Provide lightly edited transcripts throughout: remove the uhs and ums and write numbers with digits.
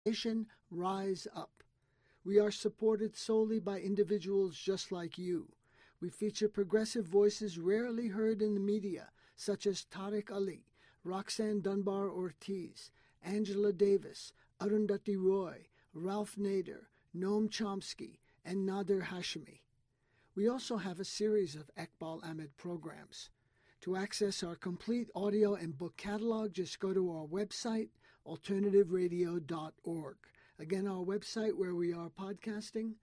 Nation, rise up. We are supported solely by individuals just like you. We feature progressive voices rarely heard in the media, such as Tariq Ali, Roxanne Dunbar Ortiz, Angela Davis, Arundhati Roy, Ralph Nader, Noam Chomsky, and Nader Hashemi. We also have a series of Iqbal Ahmed programs. To access our complete audio and book catalog, just go to our website, alternativeradio.org. Again, our website where we are podcasting,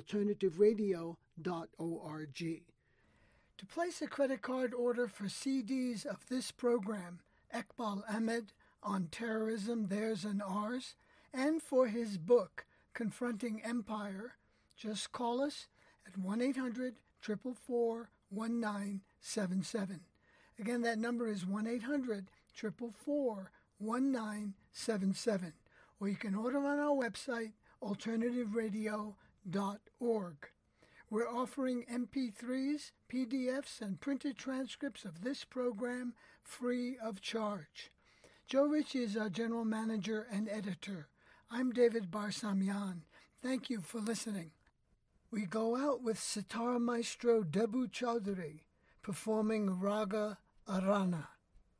alternativeradio.org. To place a credit card order for CDs of this program, Iqbal Ahmed, on terrorism, theirs and ours, and for his book, Confronting Empire, just call us at 1-800-444-1977. Again, that number is 1-800-444-1977. Or you can order on our website, alternativeradio.org. We're offering MP3s, PDFs, and printed transcripts of this program free of charge. Joe Ritchie is our general manager and editor. I'm David Barsamian. Thank you for listening. We go out with sitar maestro Debu Chaudhary performing Raga Arana.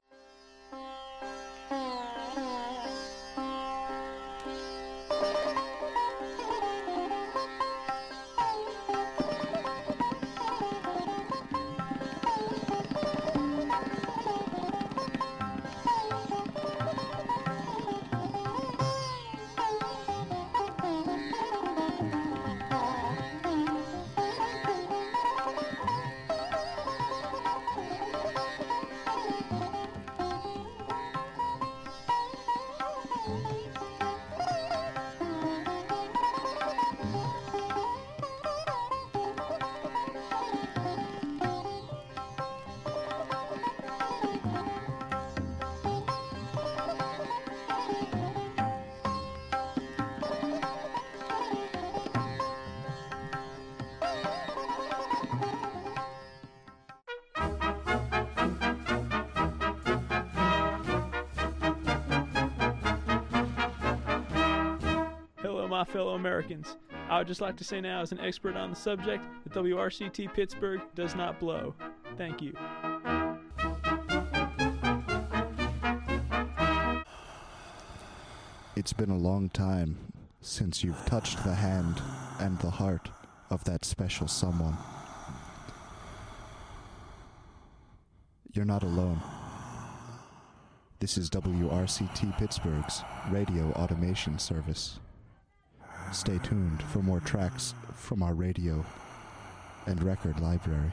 My fellow Americans, I would just like to say now, as an expert on the subject, that WRCT Pittsburgh does not blow. Thank you. It's been a long time since you've touched the hand and the heart of that special someone. You're not alone. This is WRCT Pittsburgh's radio automation service. Stay tuned for more tracks from our radio and record library.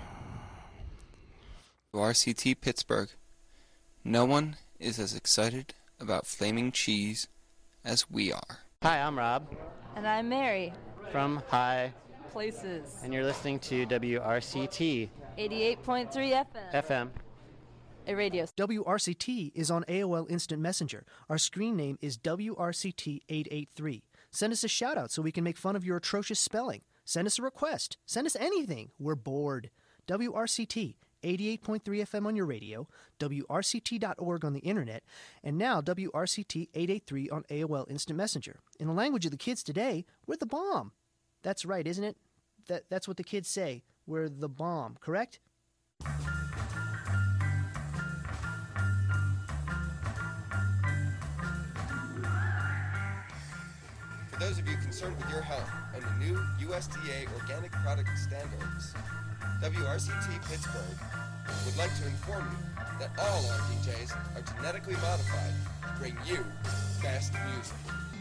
RCT Pittsburgh. No one is as excited about flaming cheese as we are. Hi, I'm Rob. And I'm Mary. From High Places. And you're listening to WRCT 88.3 FM. A radio. WRCT is on AOL Instant Messenger. Our screen name is WRCT883. Send us a shout-out so we can make fun of your atrocious spelling. Send us a request. Send us anything. We're bored. WRCT, 88.3 FM on your radio, WRCT.org on the internet, and now WRCT 883 on AOL Instant Messenger. In the language of the kids today, we're the bomb. That's right, isn't it? That's what the kids say. We're the bomb, correct? For those of you concerned with your health and the new USDA organic product standards, WRCT Pittsburgh would like to inform you that all our DJs are genetically modified to bring you best music.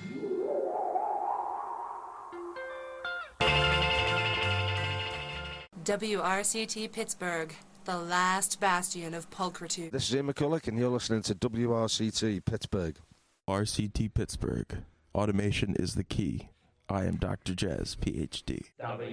WRCT Pittsburgh, the last bastion of pulchritude. This is Ian McCulloch and you're listening to WRCT Pittsburgh. RCT Pittsburgh. Automation is the key. I am Dr. Jazz, Ph.D.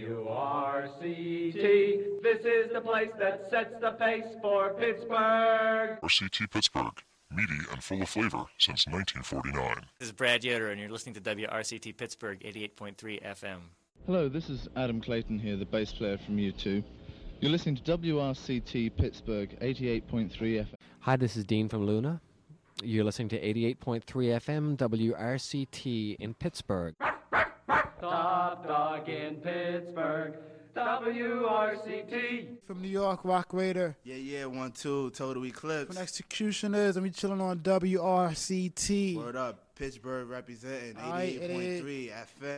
WRCT, this is the place that sets the pace for Pittsburgh. RCT Pittsburgh, meaty and full of flavor since 1949. This is Brad Yoder, and you're listening to WRCT Pittsburgh 88.3 FM. Hello, this is Adam Clayton here, the bass player from U2. You're listening to WRCT Pittsburgh 88.3 FM. Hi, this is Dean from Luna. You're listening to 88.3 FM WRCT in Pittsburgh. Top dog in Pittsburgh, WRCT. From New York, Rock Raider. Yeah, 1-2, Total Eclipse. From Executioners, and we chilling on WRCT. Word up, Pittsburgh representing 88.3 FM.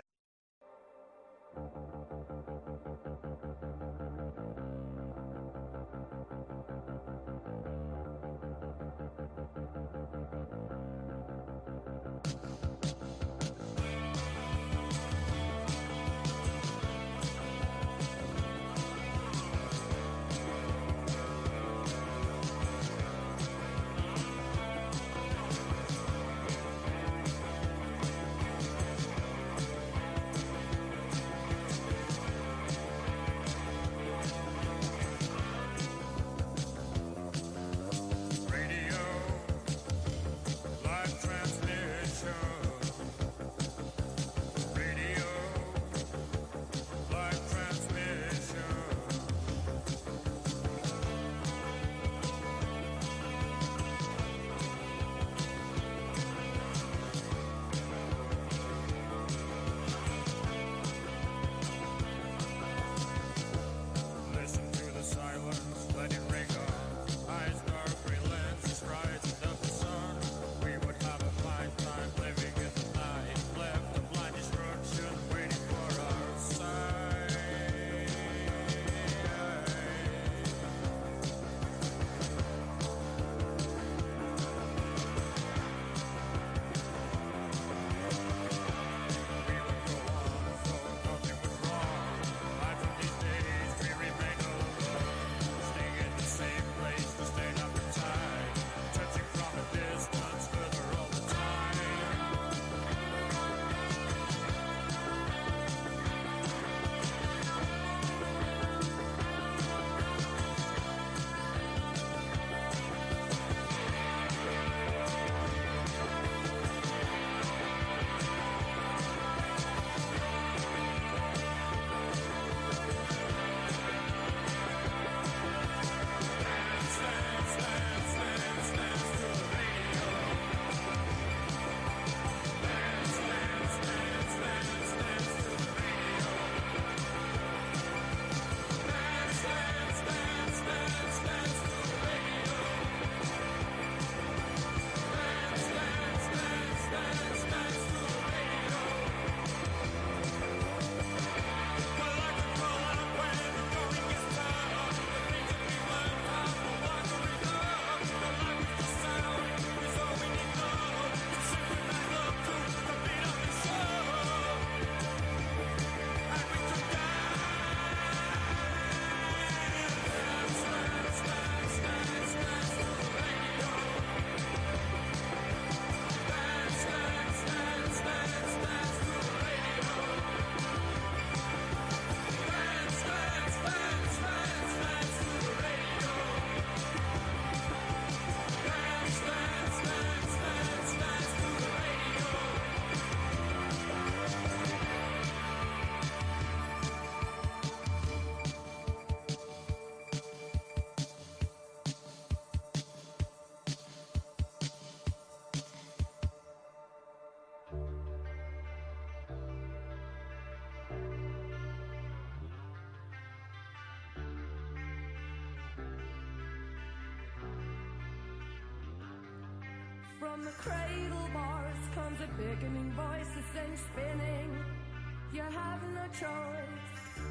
From the cradle bars comes a beckoning voice that sends spinning. You have no choice.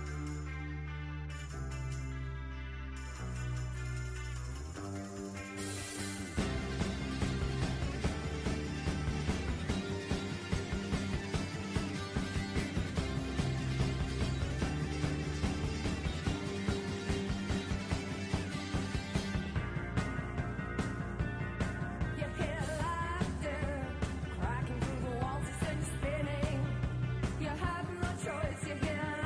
You have no choice, you hear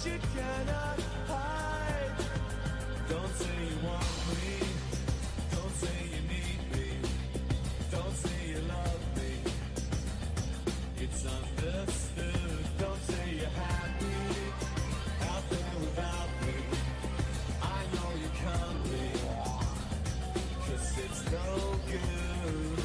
you cannot hide. Don't say you want me. Don't say you need me. Don't say you love me. It's understood. Don't say you're happy out there without me. I know you can't be, 'cause it's no good.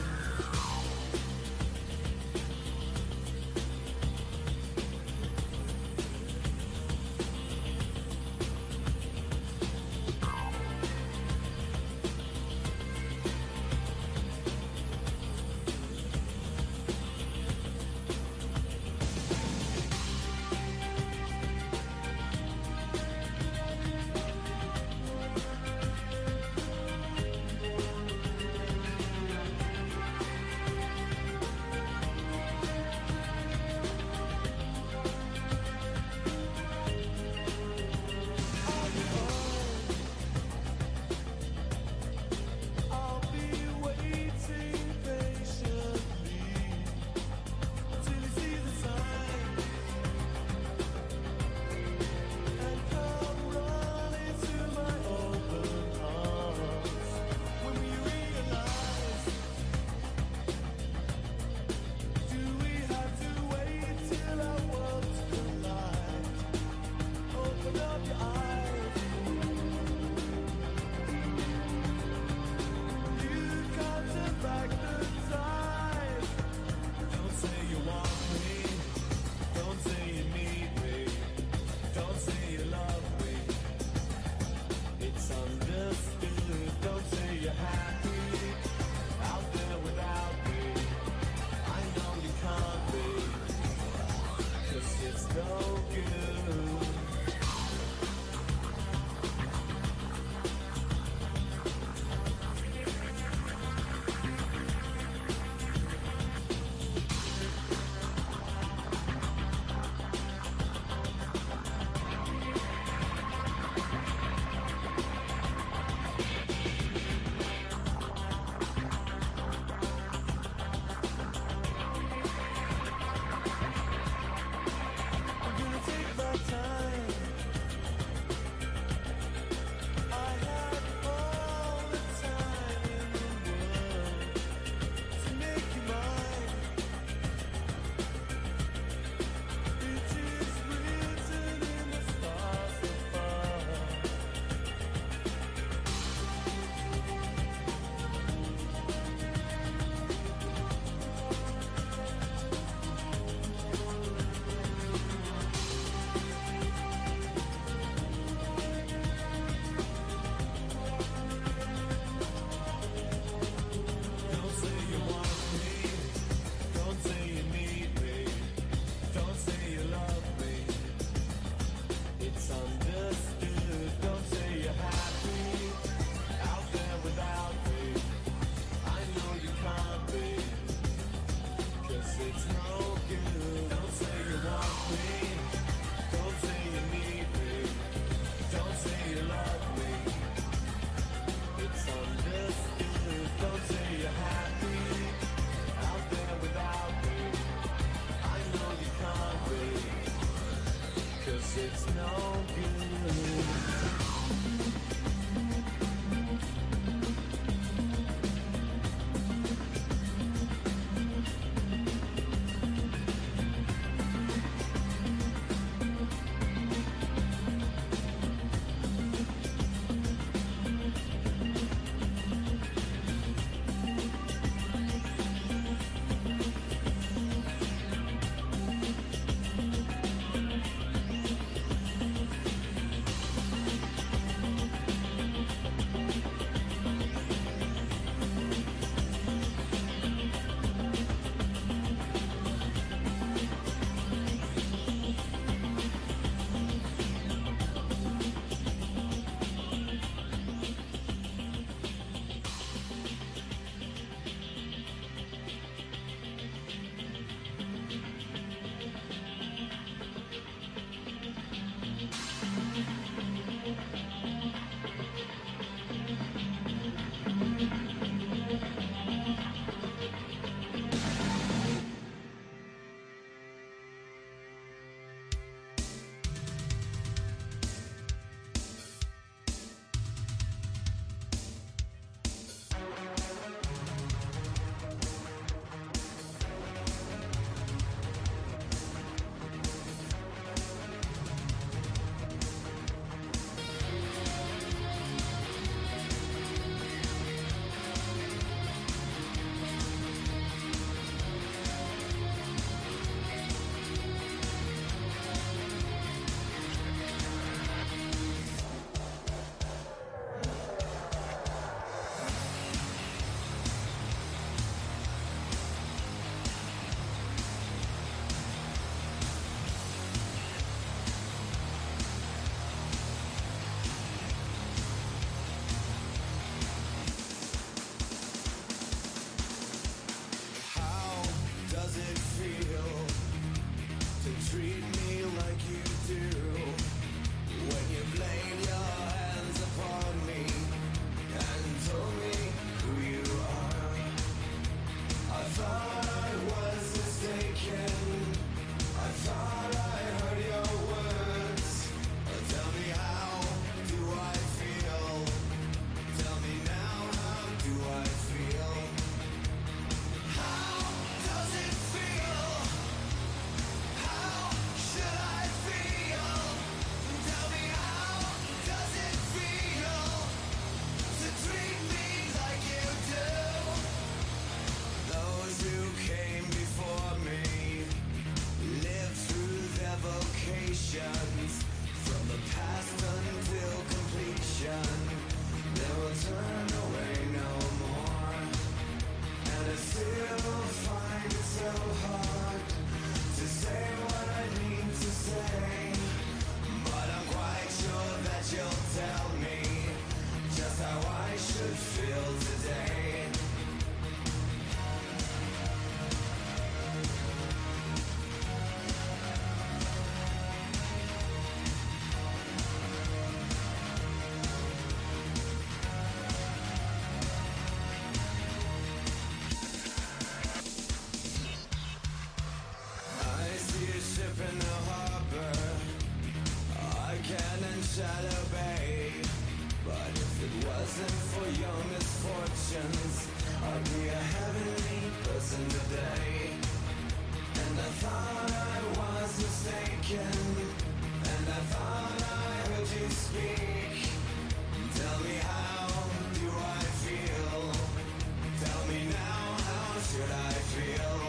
speak. Tell me how do I feel? Tell me now how should I feel?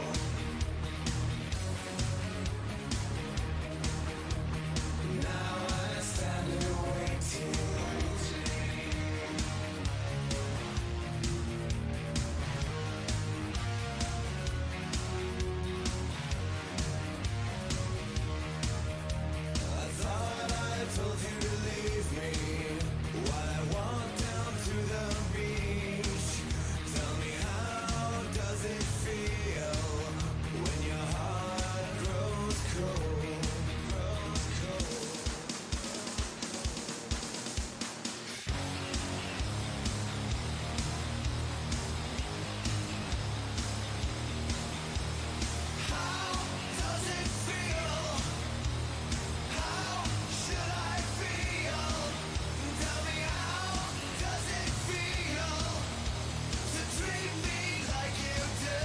Now I stand here waiting. I thought I told you to leave me while I walked down to the beach. Tell me how does it feel when your heart grows cold? Grows cold. How does it feel? How should I feel? Tell me how does it feel to treat me like you do?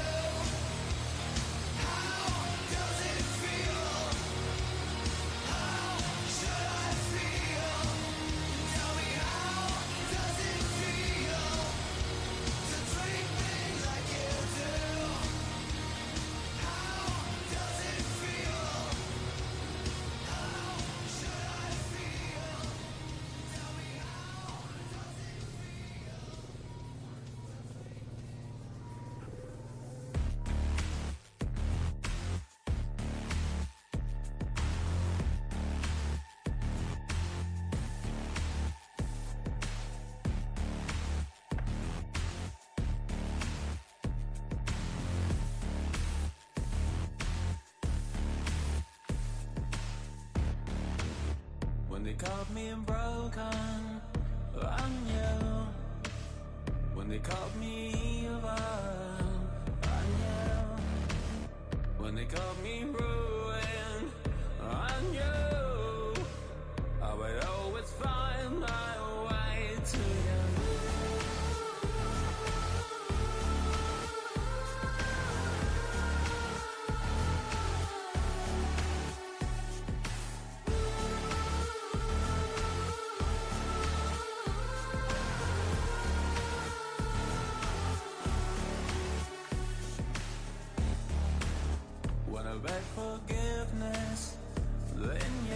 How does it feel? How should I feel? Tell me how does it feel to treat me like you do? How does it feel? How should I feel? Tell me how does it When they caught me broken, I knew. When they caught me evil, I knew. When they caught me ruined, I knew. I would always find my way to you. When I beg forgiveness, then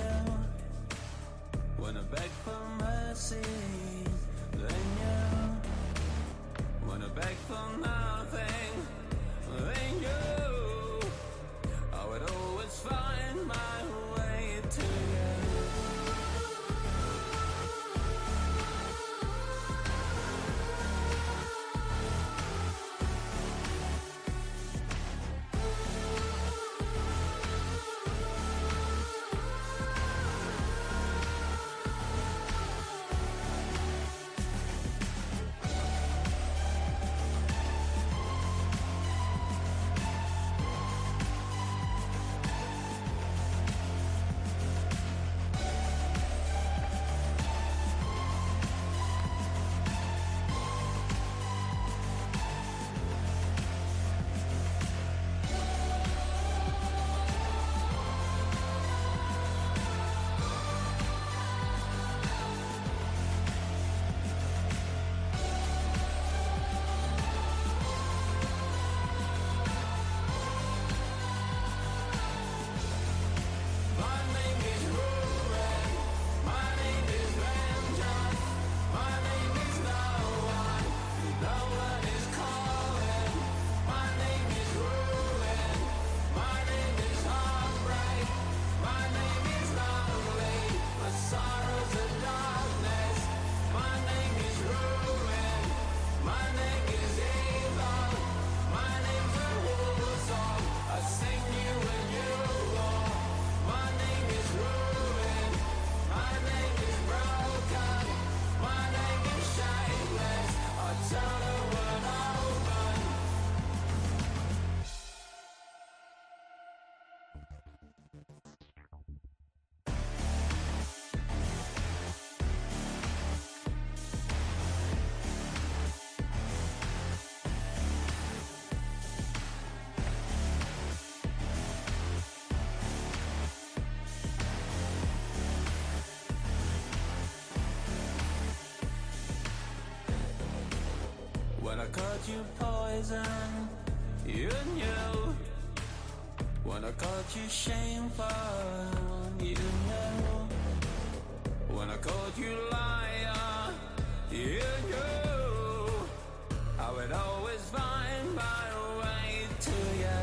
called you poison, you knew. When I called you shameful, you knew. When I called you liar, you knew. I would always find my way to you.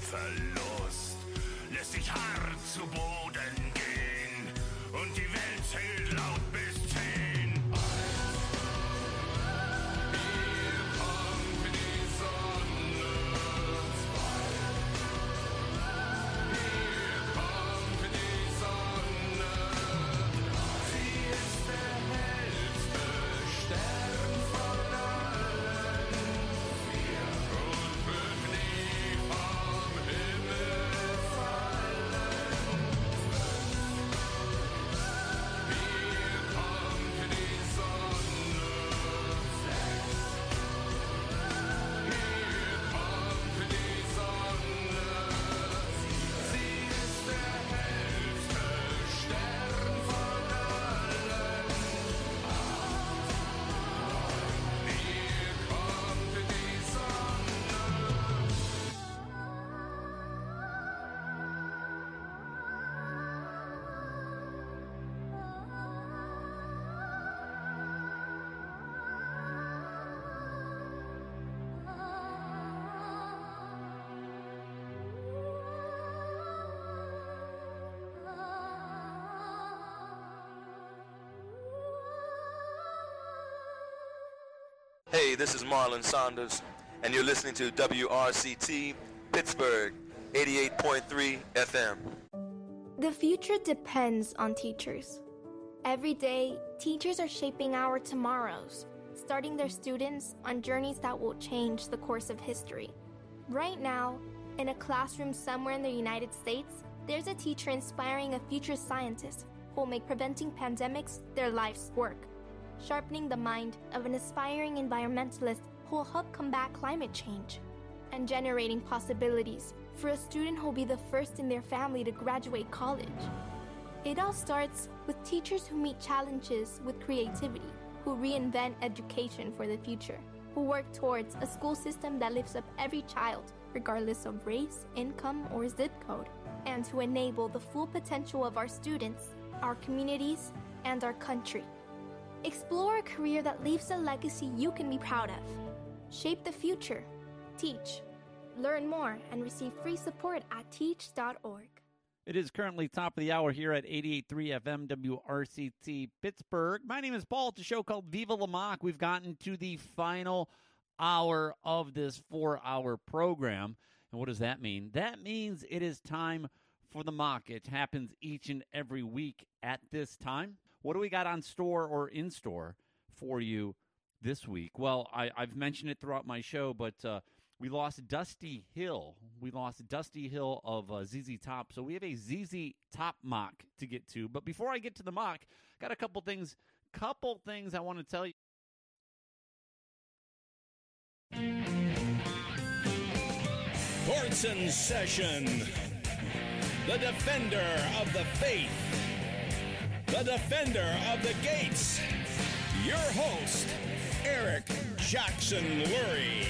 Verlust lässt dich hart zu Boden gehen und die Welt zählt laut bis 10. Hier kommt die Sonne. Hier kommt die Sonne. Sie ist der hellste Stern von allen. Und wird nie vom Himmel fallen. Hier kommt die Sonne. Hier kommt die Sonne. Sie ist der hellste Stern von allen. Hier kommt die Sonne. Hey, this is Marlon Saunders, and you're listening to WRCT Pittsburgh 88.3 FM. The future depends on teachers. Every day, teachers are shaping our tomorrows, starting their students on journeys that will change the course of history. Right now, in a classroom somewhere in the United States, there's a teacher inspiring a future scientist who will make preventing pandemics their life's work, sharpening the mind of an aspiring environmentalist who will help combat climate change, and generating possibilities for a student who will be the first in their family to graduate college. It all starts with teachers who meet challenges with creativity, who reinvent education for the future, who work towards a school system that lifts up every child, regardless of race, income, or zip code, and who enable the full potential of our students, our communities, and our country. Explore a career that leaves a legacy you can be proud of. Shape the future. Teach. Learn more and receive free support at teach.org. It is currently top of the hour here at 88.3 FM WRCT Pittsburgh. My name is Paul. It's a show called Viva La Mock. We've gotten to the final hour of this 4-hour program. And what does that mean? That means it is time for the mock. It happens each and every week at this time. What do we got on store or in store for you this week? Well, I've mentioned it throughout my show, but we lost Dusty Hill. We lost Dusty Hill of ZZ Top. So we have a ZZ Top mock to get to. But before I get to the mock, got a couple things I want to tell you. Courts in session. The defender of the faith. The defender of the gates. Your host, Eric Jackson Lurie.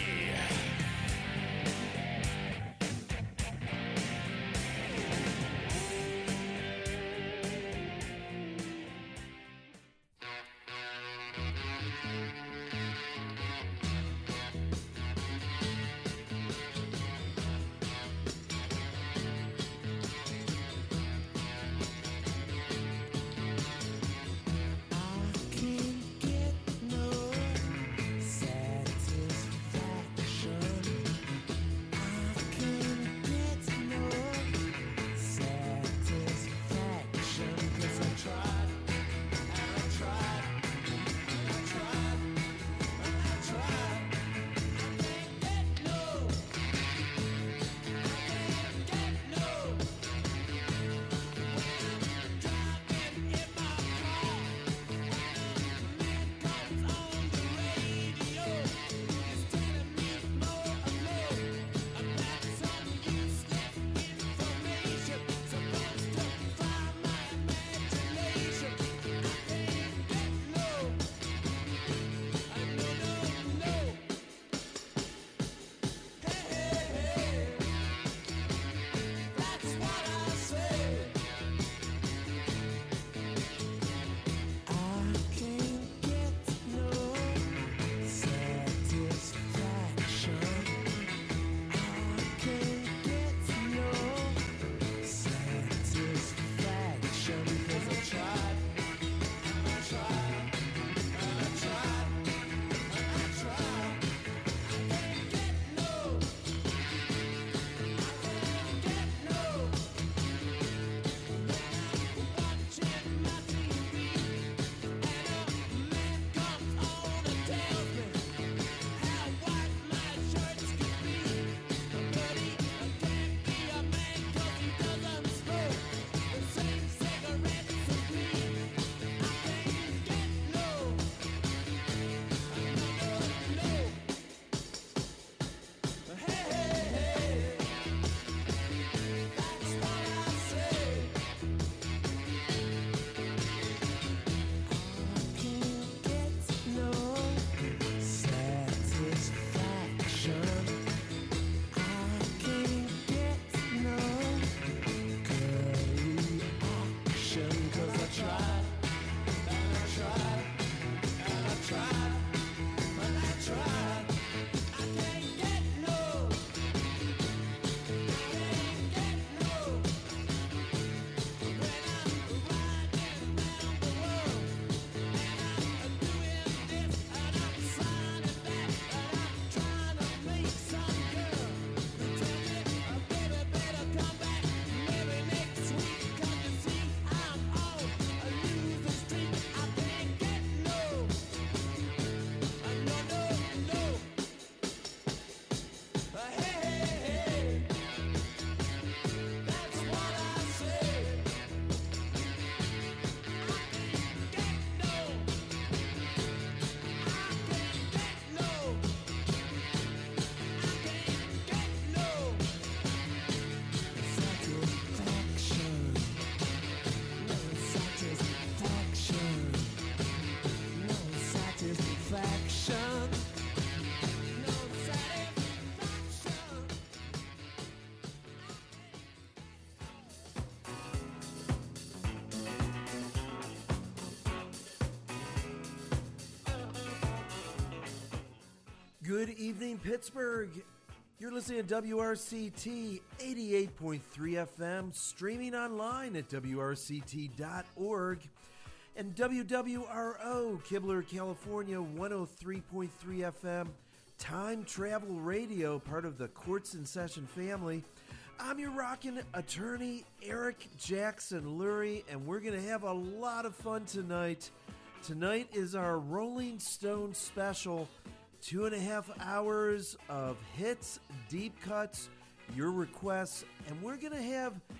Good evening, Pittsburgh. You're listening to WRCT 88.3 FM, streaming online at WRCT.org, and WWRO, Kibler, California, 103.3 FM, Time Travel Radio, part of the Courts in Session family. I'm your rockin' attorney, Eric Jackson Lurie, and we're going to have a lot of fun tonight. Tonight is our Rolling Stone special, 2.5 hours of hits, deep cuts, your requests, and we're going to have